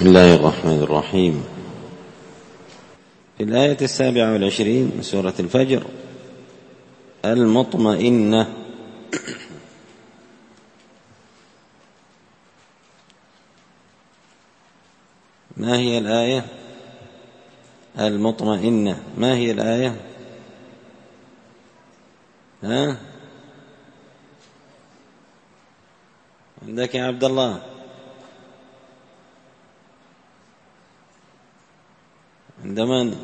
بسم الله الرحمن الرحيم. في الآية 27 من سورة الفجر: المطمئنة. ما هي الآية؟ المطمئنة ما هي الآية؟ عندك يا عبد الله؟ عند من؟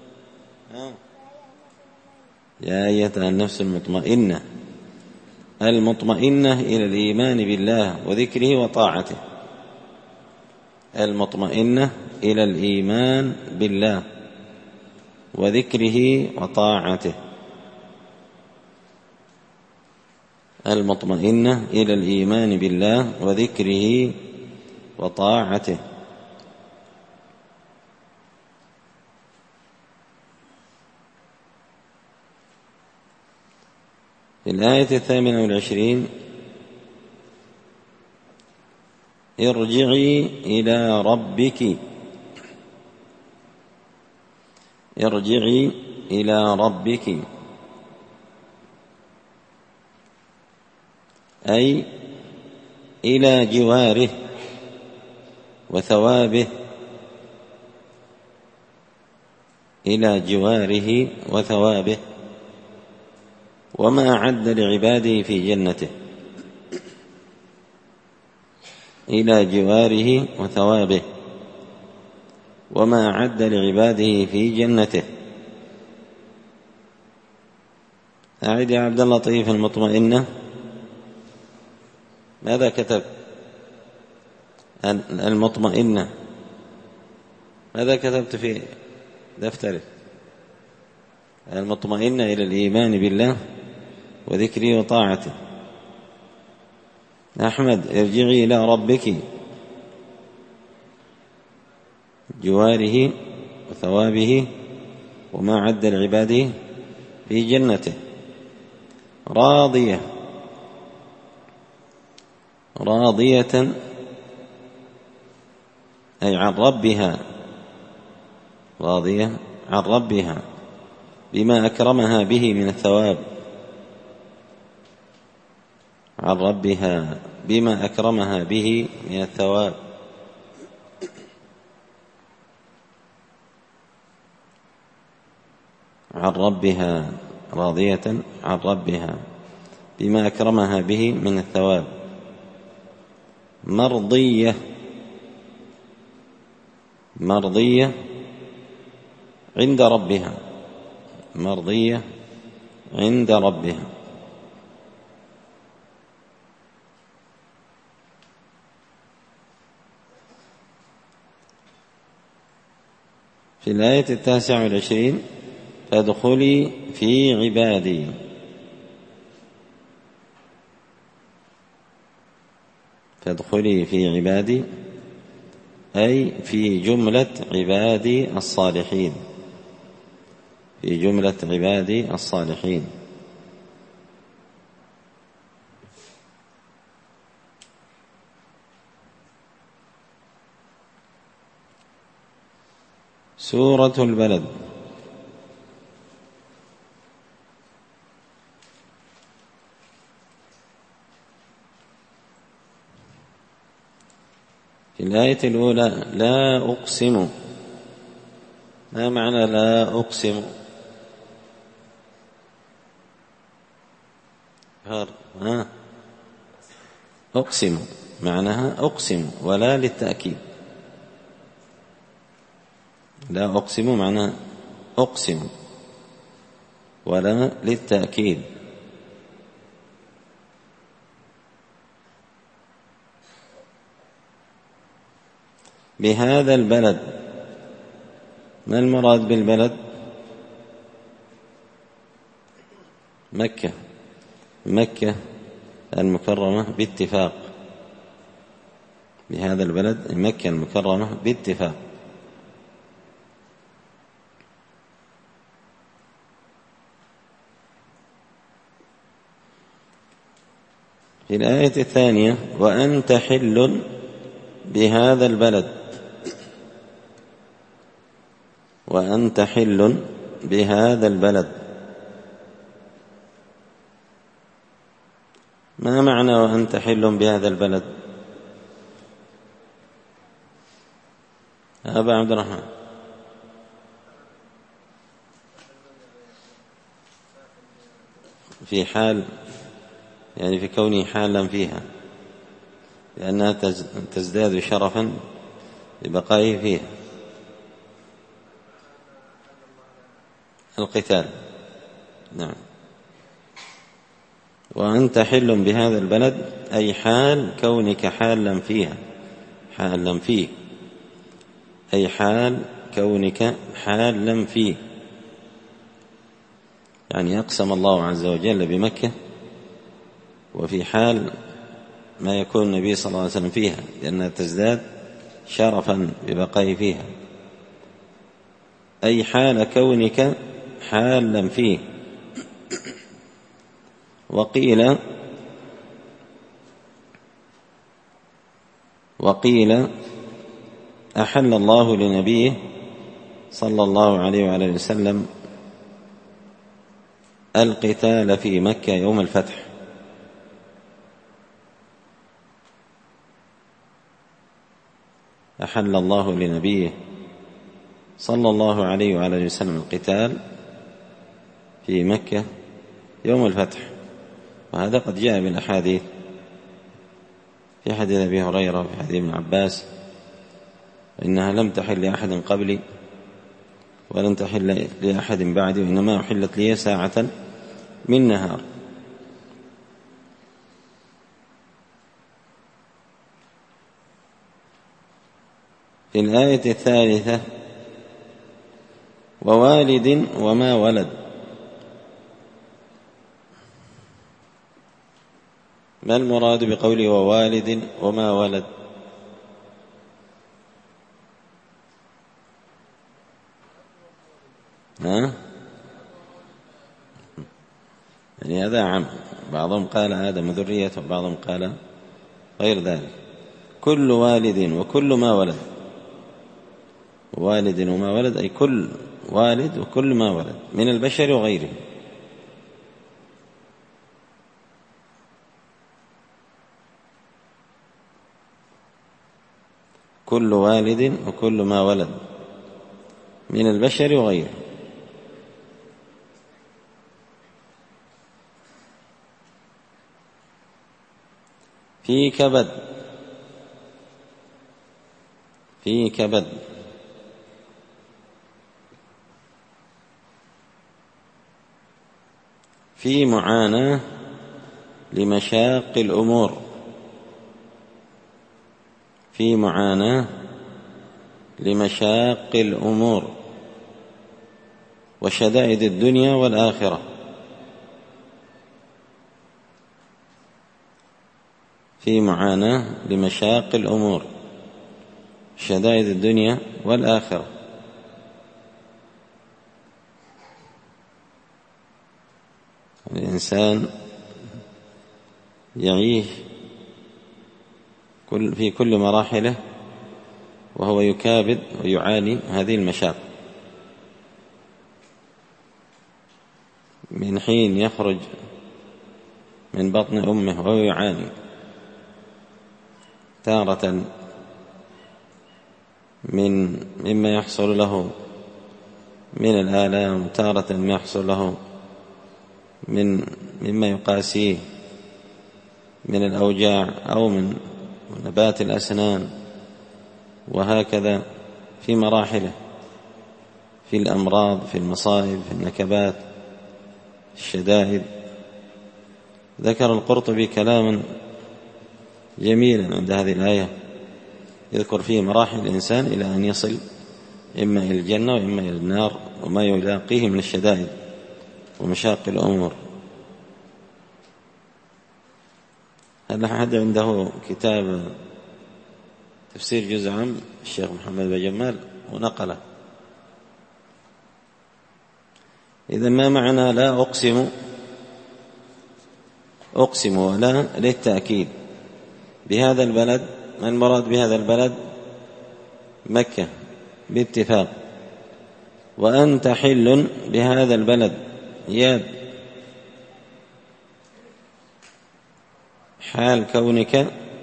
يا أيتها النفس المطمئنة. المطمئنة إلى الإيمان بالله وذكره وطاعته. المطمئنة إلى الإيمان بالله وذكره وطاعته. المطمئنة إلى الإيمان بالله وذكره وطاعته. في الآية 28: ارجعي إلى ربك. ارجعي إلى ربك أي إلى جواره وثوابه، إلى جواره وثوابه وما أعد لعباده في جنته. إلى جواره وثوابه وما أعد لعباده في جنته. أعد يا عبد اللطيف. المطمئنة ماذا كتب؟ المطمئنة ماذا كتبت في دفترك؟ المطمئنة إلى الإيمان بالله وذكره وطاعته. أحمد: ارجعي إلى ربك جواره وثوابه وما عد لعباده في جنته. راضية أي عن ربها، راضية عن ربها بما أكرمها به من الثواب. عن ربها بما أكرمها به من الثواب. عن ربها، راضية عن ربها بما أكرمها به من الثواب. مرضية عند ربها. مرضية عند ربها. في الآية 29: فادخلي في عبادي. فادخلي في عبادي أي في جملة عبادي الصالحين. في جملة عبادي الصالحين. سورة البلد. في الآية الأولى: لا أقسم. ما معنى لا أقسم؟ أقسم معناها أقسم ولا للتأكيد. لا أقسم معناها أقسم ولا للتأكيد. بهذا البلد. ما المراد بالبلد؟ مكة المكرمة باتفاق. بهذا البلد مكة المكرمة باتفاق. في الآية الثانية: وأنت حل بهذا البلد. وأنت حل بهذا البلد. ما معنى وأنت حل بهذا البلد؟ أبا عبد الرحمن. في حال، يعني في كونه حالا فيها، لأنها تزداد شرفا ببقائه فيها. القتال، نعم. وأنت حل بهذا البلد أي حال كونك حالا فيها، حالا فيه، أي حال كونك حالا فيه. يعني أقسم الله عز وجل بمكة وفي حال ما يكون النبي صلى الله عليه وسلم فيها، لأنها تزداد شرفا ببقائه فيها، أي حال كونك حالا فيه. وقيل أحل الله لنبيه صلى الله عليه وآله وسلم القتال في مكة يوم الفتح. أحل الله لنبيه صلى الله عليه وآله وسلم القتال في مكة يوم الفتح، وهذا قد جاء بالأحاديث، في حديث أبي هريرة وفي حديث ابن عباس: إنها لم تحل لأحد قبلي ولن تحل لأحد بعدي، وإنما أحلت لي ساعة من نهار. في الآية الثالثة: ووالد وما ولد. ما المراد بقوله ووالد وما ولد؟ يعني هذا عام، بعضهم قال آدم ذريته وبعضهم قال غير ذلك. كل والد وكل ما ولد، والد وما ولد أي كل والد وكل ما ولد من البشر وغيره. كل والد وكل ما ولد من البشر وغيره. في كبد، في كبد، في معاناة لمشاق الأمور، في معاناة لمشاق الأمور وشدائد الدنيا والآخرة. في معاناة لمشاق الأمور، شدائد الدنيا والآخرة. الإنسان يعيش في كل مراحله وهو يكابد ويعاني هذه المشاق، من حين يخرج من بطن أمه وهو يعاني تارة مما يحصل له من الآلام، تارة ما يحصل له مما يقاسيه من الأوجاع أو من نبات الأسنان، وهكذا في مراحله، في الأمراض، في المصائب، في النكبات، في الشدائد. ذكر القرطبي كلاما جميلا عند هذه الآية، يذكر فيه مراحل الإنسان إلى أن يصل إما إلى الجنة وإما إلى النار، وما يلاقيه من الشدائد ومشاق الأمور. هل أحد عنده كتاب تفسير جزء عام الشيخ محمد بن جمال ونقله؟ إذا ما معنى لا أقسم ولا للتأكيد بهذا البلد؟ ما المراد بهذا البلد؟ مكة باتفاق. وأنت حل بهذا البلد. إياد حال كونك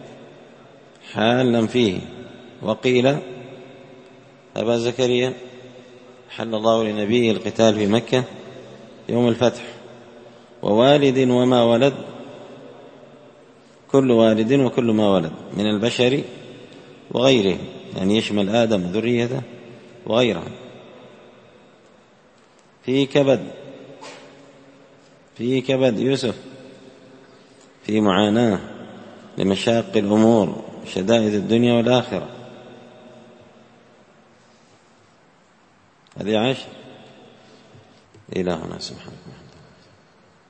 حالا فيه. وقيل أبا زكريا حل الله لنبيه القتال في مكة يوم الفتح. ووالد وما ولد، كل والد وكل ما ولد من البشر وغيره، يعني يشمل آدم وذريته وغيرها. في كبد يوسف، في معاناة لمشاق الأمور شدائد الدنيا والآخرة. هذه 10 إلهنا سبحانه.